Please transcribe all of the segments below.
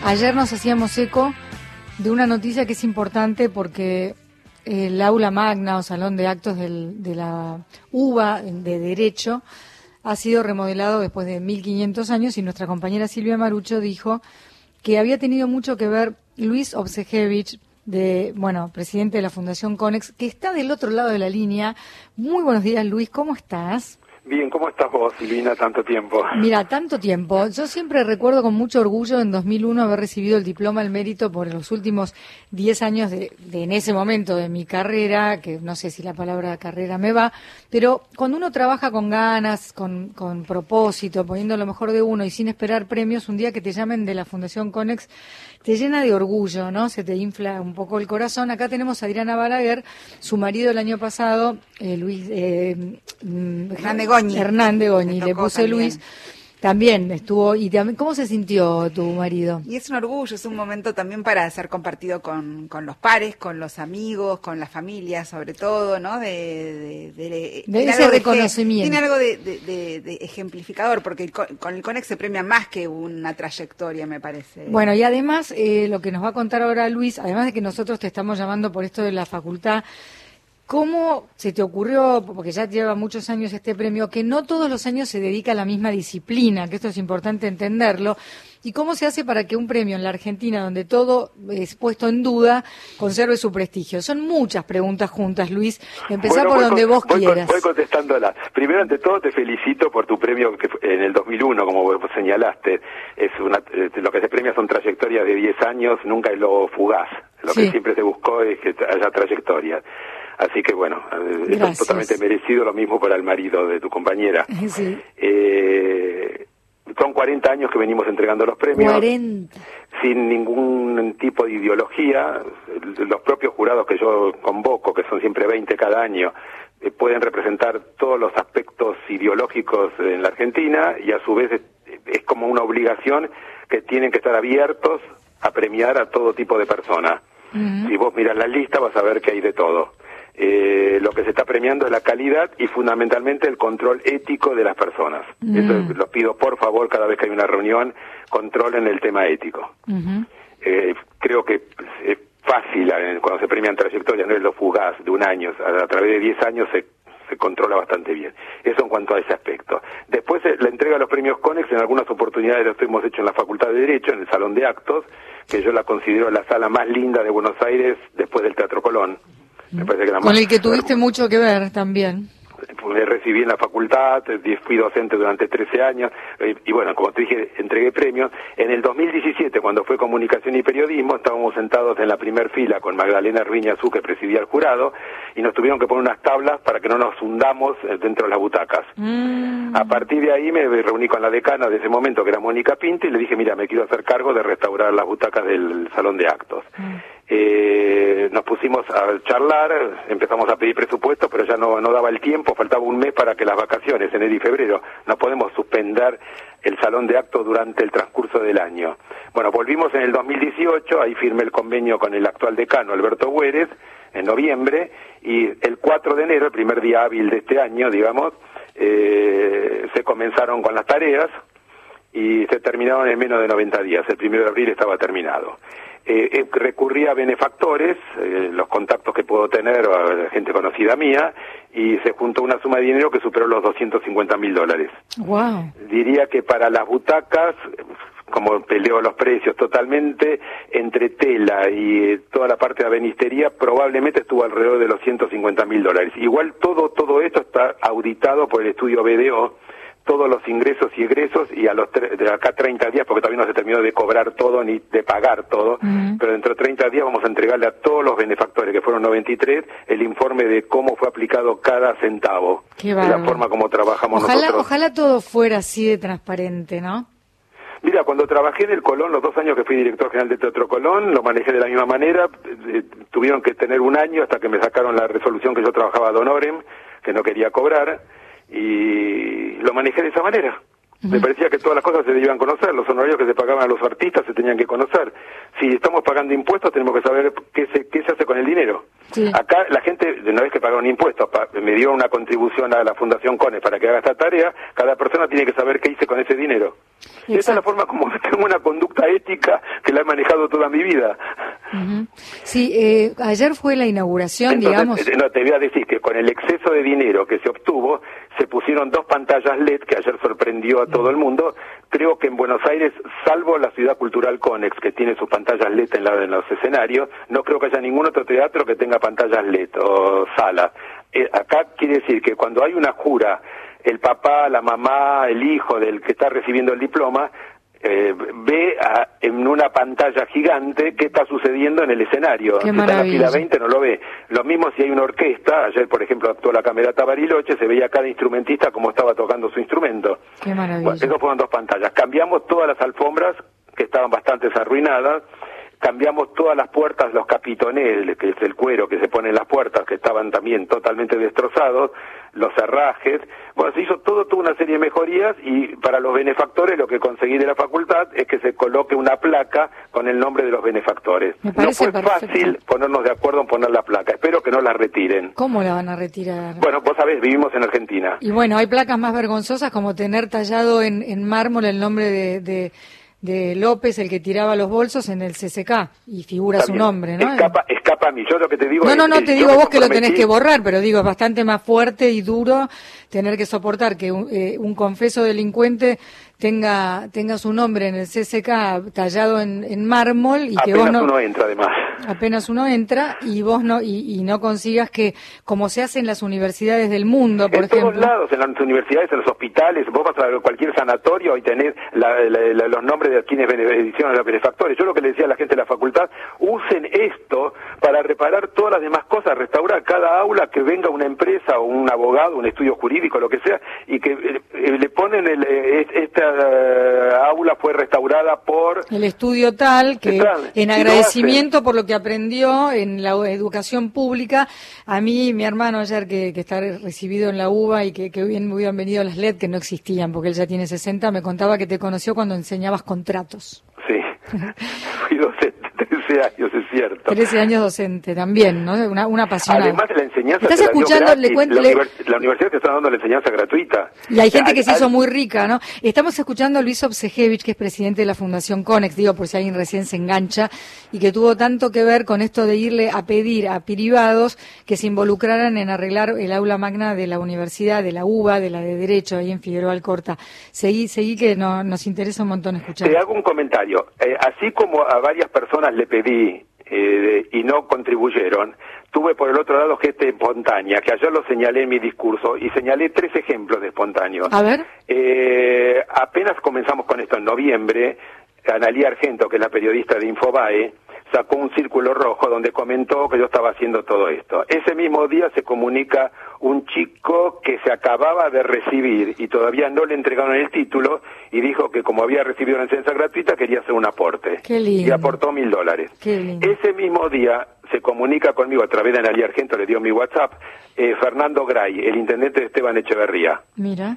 Ayer nos hacíamos eco de una noticia que es importante porque el aula magna o salón de actos de la UBA de Derecho ha sido remodelado después de 1500 años y nuestra compañera Silvia Marucho dijo que había tenido mucho que ver Luis Obsejevich, presidente de la Fundación Conex, que está del otro lado de la línea. Muy buenos días, Luis, ¿cómo estás? Bien, ¿cómo estás vos, Silvina, tanto tiempo? Mira, tanto tiempo. Yo siempre recuerdo con mucho orgullo en 2001 haber recibido el diploma al mérito por los últimos 10 años en ese momento de mi carrera, que no sé si la palabra carrera me va, pero cuando uno trabaja con ganas, con propósito, poniendo lo mejor de uno y sin esperar premios, un día que te llamen de la Fundación Conex, te llena de orgullo, ¿no? Se te infla un poco el corazón. Acá tenemos a Adriana Balaguer, su marido el año pasado, Hernández Goñi, le puse también. Luis, también estuvo. Y también, ¿cómo se sintió tu marido? Y es un orgullo, es un momento también para ser compartido con los pares, con los amigos, con la familia, sobre todo, ¿no? De ese reconocimiento. Tiene algo de ejemplificador, porque con el Conex se premia más que una trayectoria, me parece. Bueno, y además, lo que nos va a contar ahora Luis, además de que nosotros te estamos llamando por esto de la facultad, ¿cómo se te ocurrió, porque ya lleva muchos años este premio, que no todos los años se dedica a la misma disciplina, que esto es importante entenderlo, y cómo se hace para que un premio en la Argentina, donde todo es puesto en duda, conserve su prestigio? Son muchas preguntas juntas, Luis. Empezá por donde vos quieras. Voy contestándolas. Primero, ante todo, te felicito por tu premio que en el 2001, como vos señalaste. Lo que se premia son trayectorias de 10 años, nunca es lo fugaz. Lo que siempre se buscó es que haya trayectorias. Así que bueno, eso es totalmente merecido, lo mismo para el marido de tu compañera. Sí. Son 40 años que venimos entregando los premios. 40. Sin ningún tipo de ideología. Los propios jurados que yo convoco, que son siempre 20 cada año, pueden representar todos los aspectos ideológicos en la Argentina y a su vez es como una obligación que tienen que estar abiertos a premiar a todo tipo de personas. Uh-huh. Si vos mirás la lista vas a ver que hay de todo. Lo que se está premiando es la calidad y fundamentalmente el control ético de las personas. Eso lo pido, por favor, cada vez que hay una reunión, controlen el tema ético. Uh-huh. Creo que es fácil cuando se premian trayectorias, no es lo fugaz de un año, a través de 10 años se controla bastante bien. Eso en cuanto a ese aspecto. Después la entrega de los premios Conex, en algunas oportunidades lo hemos hecho en la Facultad de Derecho, en el Salón de Actos, que yo la considero la sala más linda de Buenos Aires después del Teatro Colón. Me parece que con el que tuviste mucho que ver también. Me recibí en la facultad, fui docente durante 13 años, y bueno, como te dije, entregué premios. En el 2017, cuando fue Comunicación y Periodismo, estábamos sentados en la primer fila con Magdalena Arviñazú, que presidía el jurado, y nos tuvieron que poner unas tablas para que no nos hundamos dentro de las butacas. A partir de ahí me reuní con la decana de ese momento, que era Mónica Pinto, y le dije, mira, me quiero hacer cargo de restaurar las butacas del Salón de Actos. Nos pusimos a charlar, empezamos a pedir presupuesto, pero ya no daba el tiempo, faltaba un mes para que las vacaciones, enero y febrero, no podemos suspender el Salón de Actos durante el transcurso del año. Bueno, volvimos en el 2018, ahí firmé el convenio con el actual decano, Alberto Güeres, en noviembre, y el 4 de enero, el primer día hábil de este año, digamos, se comenzaron con las tareas y se terminaron en menos de 90 días, el 1 de abril estaba terminado. Recurrí a benefactores, los contactos que puedo tener, a gente conocida mía, y se juntó una suma de dinero que superó los $250.000. Wow. Diría que para las butacas, como peleó los precios totalmente, entre tela y toda la parte de ebenistería, probablemente estuvo alrededor de los $150.000. Igual todo esto está auditado por el estudio BDO, todos los ingresos y egresos, y de acá 30 días, porque todavía no se terminó de cobrar todo ni de pagar todo, pero dentro de 30 días vamos a entregarle a todos los benefactores, que fueron 93, el informe de cómo fue aplicado cada centavo, de la forma como trabajamos nosotros. Ojalá todo fuera así de transparente, ¿no? Mira, cuando trabajé en el Colón, los 2 años que fui director general del Teatro Colón, lo manejé de la misma manera, tuvieron que tener un año hasta que me sacaron la resolución que yo trabajaba ad honorem, que no quería cobrar, y lo manejé de esa manera. Me parecía que todas las cosas se debían conocer, los honorarios que se pagaban a los artistas se tenían que conocer. Si estamos pagando impuestos, tenemos que saber qué se hace con el dinero. Sí. Acá la gente, una vez que pagaron impuestos, me dio una contribución a la Fundación CONEX para que haga esta tarea, cada persona tiene que saber qué hice con ese dinero. Y esa es la forma como tengo una conducta ética que la he manejado toda mi vida. Sí, ayer fue la inauguración, Entonces, digamos. No, te voy a decir que con el exceso de dinero que se obtuvo, se pusieron 2 pantallas LED que ayer sorprendió a todo el mundo. Creo que en Buenos Aires, salvo la Ciudad Cultural CONEX, que tiene sus pantallas LED en los escenarios, no creo que haya ningún otro teatro que tenga pantallas LED o salas. Acá quiere decir que cuando hay una jura, el papá, la mamá, el hijo del que está recibiendo el diploma, ve en una pantalla gigante qué está sucediendo en el escenario. Qué Si está en la fila maravilla. 20 no lo ve. Lo mismo si hay una orquesta. Ayer, por ejemplo, actuó la Camerata Bariloche, se veía cada instrumentista cómo estaba tocando su instrumento. Qué maravilla. Bueno, esas fueron 2 pantallas. Cambiamos todas las alfombras, que estaban bastante arruinadas. Cambiamos todas las puertas, los capitones, que es el cuero que se pone en las puertas, que estaban también totalmente destrozados, los herrajes. Bueno, se hizo toda una serie de mejorías, y para los benefactores lo que conseguí de la facultad es que se coloque una placa con el nombre de los benefactores. Me No parece fue perfecto. fácil ponernos de acuerdo en poner la placa. Espero que no la retiren. ¿Cómo la van a retirar? Bueno, vos sabés, vivimos en Argentina. Y bueno, hay placas más vergonzosas como tener tallado en mármol el nombre de López, el que tiraba los bolsos, en el CCK, y figura su También. nombre, ¿no? Escapa a mí. Yo lo que te digo No, te yo digo me vos que lo tenés comprometí- que borrar, pero digo, es bastante más fuerte y duro tener que soportar que un confeso delincuente tenga su nombre en el CCK tallado en mármol, y que Apenas vos no... uno entra, además. Apenas uno entra y vos no y no consigas que, como se hace en las universidades del mundo, por En ejemplo. todos lados, en las universidades, en los hospitales, vos vas a cualquier sanatorio y tenés los nombres de quienes hicieron los benefactores. Yo lo que le decía a la gente de la facultad, usen esto para reparar todas las demás cosas, restaurar cada aula, que venga una empresa o un abogado, un estudio jurídico, lo que sea, y que le ponen esta aula fue restaurada por... El estudio tal que, Claro, en y lo agradecimiento por lo que aprendió en la educación pública, a mí, mi hermano ayer que está recibido en la UBA y que hubieran venido las LED, que no existían porque él ya tiene 60, me contaba que te conoció cuando enseñabas contratos. Sí, fui docente 13 años, es cierto. 13 años docente también, ¿no? Una apasionada. Además de la enseñanza... ¿Estás te la dio escuchando? gratis. Le cuento... La universidad te está dando la enseñanza gratuita. Y hay gente que se hizo muy rica, ¿no? Estamos escuchando a Luis Obsejevich, que es presidente de la Fundación CONEX, digo, por si alguien recién se engancha, y que tuvo tanto que ver con esto de irle a pedir a privados que se involucraran en arreglar el aula magna de la universidad, de la UBA, de la de Derecho, ahí en Figueroa Alcorta. Seguí que nos interesa un montón escuchar. Te hago un comentario. Así como a varias personas le pedí y no contribuyeron, tuve por el otro lado gente espontánea, que ayer lo señalé en mi discurso, y señalé 3 ejemplos de espontáneos. A ver. Apenas comenzamos con esto en noviembre, Analía Argento, que es la periodista de Infobae, sacó un círculo rojo donde comentó que yo estaba haciendo todo esto. Ese mismo día se comunica un chico que se acababa de recibir y todavía no le entregaron el título, y dijo que como había recibido una enseñanza gratuita quería hacer un aporte. Qué lindo. Y aportó $1.000. Qué lindo. Ese mismo día se comunica conmigo a través de Analía Argento, le dio mi WhatsApp, Fernando Gray, el intendente de Esteban Echeverría. Mira.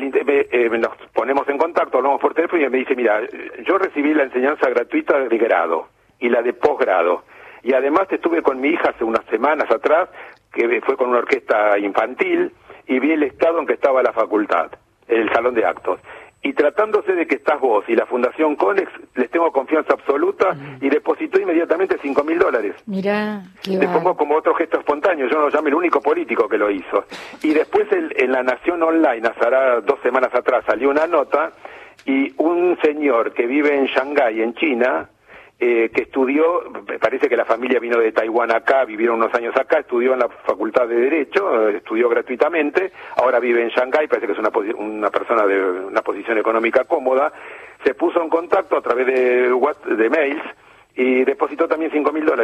Nos ponemos en contacto, hablamos por teléfono, y él me dice, mira, yo recibí la enseñanza gratuita de grado y la de posgrado, y además estuve con mi hija hace unas semanas atrás, que fue con una orquesta infantil, y vi el estado en que estaba la facultad, el salón de actos. Y tratándose de que estás vos y la Fundación CONEX, les tengo confianza absoluta, y depositó inmediatamente $5.000. Mira, qué Le pongo como otro gesto espontáneo, yo no lo llamo el único político que lo hizo. Y después en La Nación Online, hará 2 semanas atrás, salió una nota, y un señor que vive en Shanghái, en China, que estudió, parece que la familia vino de Taiwán acá, vivieron unos años acá, estudió en la Facultad de Derecho, estudió gratuitamente, ahora vive en Shanghái, parece que es una persona de una posición económica cómoda, se puso en contacto a través de mails y depositó también $5.000.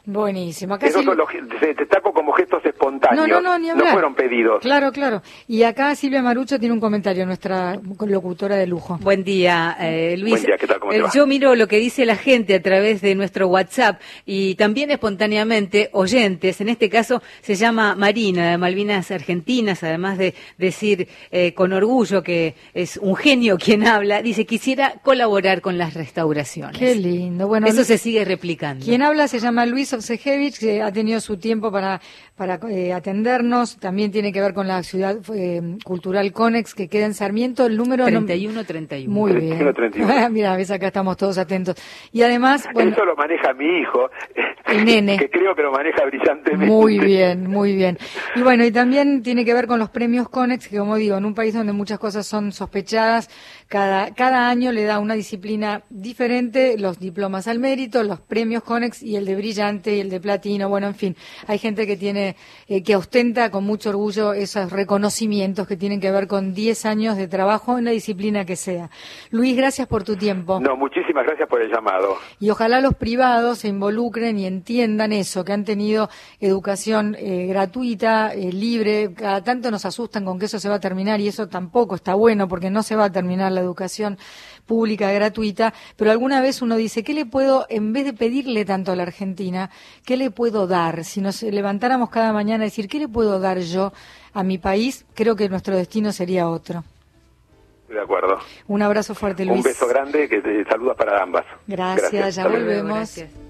Buenísimo. Acá Esos son destaco como gestos espontáneos, ni hablar. No fueron pedidos. Claro. Y acá Silvia Marucho tiene un comentario, nuestra locutora de lujo. Buen día, Luis. Buen día, ¿qué tal? ¿Cómo te va? Yo miro lo que dice la gente a través de nuestro WhatsApp y también espontáneamente oyentes. En este caso se llama Marina, de Malvinas Argentinas, además de decir con orgullo que es un genio quien habla. Dice, quisiera colaborar con las restauraciones. Qué lindo. Bueno, eso se sigue replicando. Quien habla se llama Luis Obsejevich, que ha tenido su tiempo para atendernos. También tiene que ver con la ciudad cultural Conex, que queda en Sarmiento, el número 3131. Muy bien. 3131. Mira, ves, acá estamos todos atentos. Y además, bueno, eso lo maneja mi hijo, el nene, que creo que lo maneja brillantemente. Muy bien. Y bueno, y también tiene que ver con los premios Conex, que como digo, en un país donde muchas cosas son sospechadas, cada año le da una disciplina diferente, los diplomas al mérito, los premios Conex y el de brillante y el de platino. Bueno, en fin, hay gente que tiene que ostenta con mucho orgullo esos reconocimientos que tienen que ver con 10 años de trabajo en la disciplina que sea. Luis, gracias por tu tiempo. No, muchísimas gracias por el llamado. Y ojalá los privados se involucren y entiendan eso, que han tenido educación gratuita, libre. Cada tanto nos asustan con que eso se va a terminar y eso tampoco está bueno porque no se va a terminar la educación pública gratuita, pero alguna vez uno dice, ¿qué le puedo, en vez de pedirle tanto a la Argentina, qué le puedo dar? Si nos levantáramos cada mañana a decir, ¿qué le puedo dar yo a mi país? Creo que nuestro destino sería otro. De acuerdo. Un abrazo fuerte, Luis. Un beso grande, que te saluda para ambas. Gracias. Ya volvemos. Gracias.